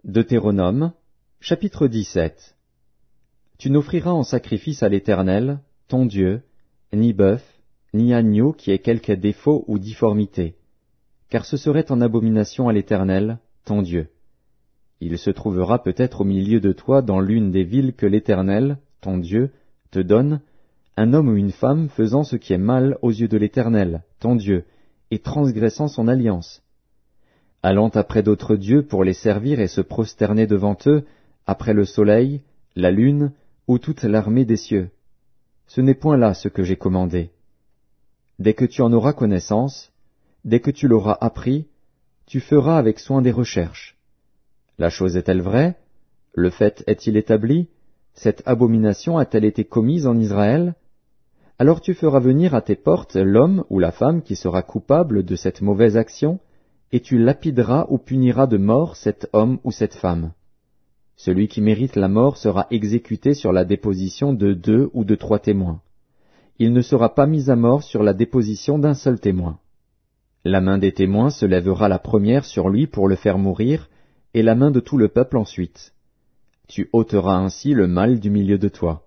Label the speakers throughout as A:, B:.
A: Deutéronome, chapitre 17. Tu n'offriras en sacrifice à l'Éternel, ton Dieu, ni bœuf, ni agneau qui ait quelque défaut ou difformité, car ce serait en abomination à l'Éternel, ton Dieu. Il se trouvera peut-être au milieu de toi dans l'une des villes que l'Éternel, ton Dieu, te donne, un homme ou une femme faisant ce qui est mal aux yeux de l'Éternel, ton Dieu, et transgressant son alliance, allant après d'autres dieux pour les servir et se prosterner devant eux, après le soleil, la lune, ou toute l'armée des cieux. Ce n'est point là ce que j'ai commandé. Dès que tu en auras connaissance, dès que tu l'auras appris, tu feras avec soin des recherches. La chose est-elle vraie? Le fait est-il établi? Cette abomination a-t-elle été commise en Israël? Alors tu feras venir à tes portes l'homme ou la femme qui sera coupable de cette mauvaise action, et tu lapideras ou puniras de mort cet homme ou cette femme. Celui qui mérite la mort sera exécuté sur la déposition de 2 ou de 3 témoins. Il ne sera pas mis à mort sur la déposition d'un seul témoin. La main des témoins se lèvera la première sur lui pour le faire mourir, et la main de tout le peuple ensuite. Tu ôteras ainsi le mal du milieu de toi.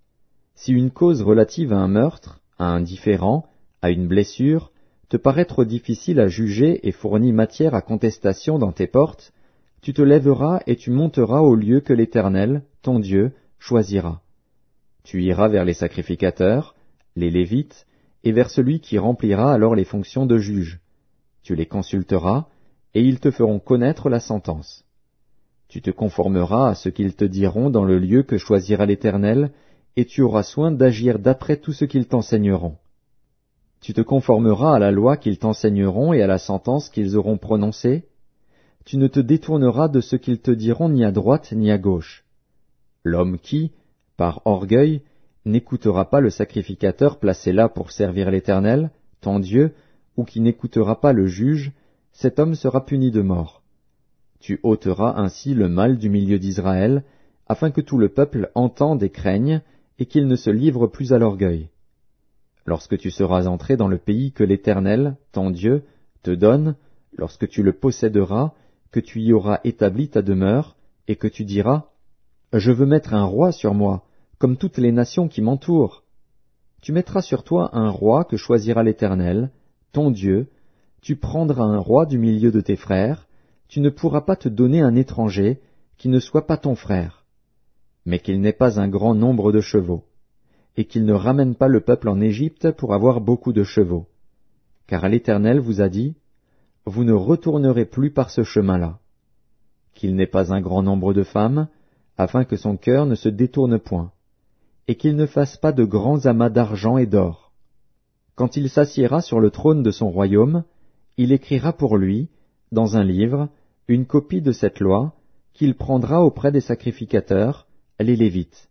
A: Si une cause relative à un meurtre, à un différend, à une blessure, te paraît trop difficile à juger et fournit matière à contestation dans tes portes, tu te lèveras et tu monteras au lieu que l'Éternel, ton Dieu, choisira. Tu iras vers les sacrificateurs, les Lévites, et vers celui qui remplira alors les fonctions de juge. Tu les consulteras, et ils te feront connaître la sentence. Tu te conformeras à ce qu'ils te diront dans le lieu que choisira l'Éternel, et tu auras soin d'agir d'après tout ce qu'ils t'enseigneront. Tu te conformeras à la loi qu'ils t'enseigneront et à la sentence qu'ils auront prononcée. Tu ne te détourneras de ce qu'ils te diront ni à droite ni à gauche. L'homme qui, par orgueil, n'écoutera pas le sacrificateur placé là pour servir l'Éternel, ton Dieu, ou qui n'écoutera pas le juge, cet homme sera puni de mort. Tu ôteras ainsi le mal du milieu d'Israël, afin que tout le peuple entende et craigne, et qu'il ne se livre plus à l'orgueil. Lorsque tu seras entré dans le pays que l'Éternel, ton Dieu, te donne, lorsque tu le posséderas, que tu y auras établi ta demeure, et que tu diras, « Je veux mettre un roi sur moi, comme toutes les nations qui m'entourent. » Tu mettras sur toi un roi que choisira l'Éternel, ton Dieu, tu prendras un roi du milieu de tes frères, tu ne pourras pas te donner un étranger qui ne soit pas ton frère, mais qu'il n'ait pas un grand nombre de chevaux, et qu'il ne ramène pas le peuple en Égypte pour avoir beaucoup de chevaux. Car l'Éternel vous a dit, vous ne retournerez plus par ce chemin-là. Qu'il n'ait pas un grand nombre de femmes, afin que son cœur ne se détourne point, et qu'il ne fasse pas de grands amas d'argent et d'or. Quand il s'assiera sur le trône de son royaume, il écrira pour lui, dans un livre, une copie de cette loi, qu'il prendra auprès des sacrificateurs, les Lévites.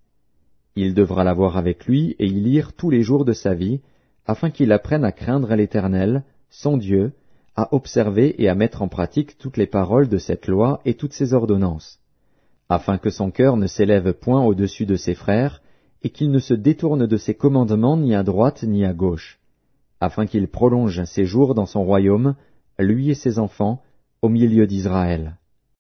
A: Il devra l'avoir avec lui et y lire tous les jours de sa vie, afin qu'il apprenne à craindre l'Éternel, son Dieu, à observer et à mettre en pratique toutes les paroles de cette loi et toutes ses ordonnances, afin que son cœur ne s'élève point au-dessus de ses frères, et qu'il ne se détourne de ses commandements ni à droite ni à gauche, afin qu'il prolonge ses jours dans son royaume, lui et ses enfants, au milieu d'Israël.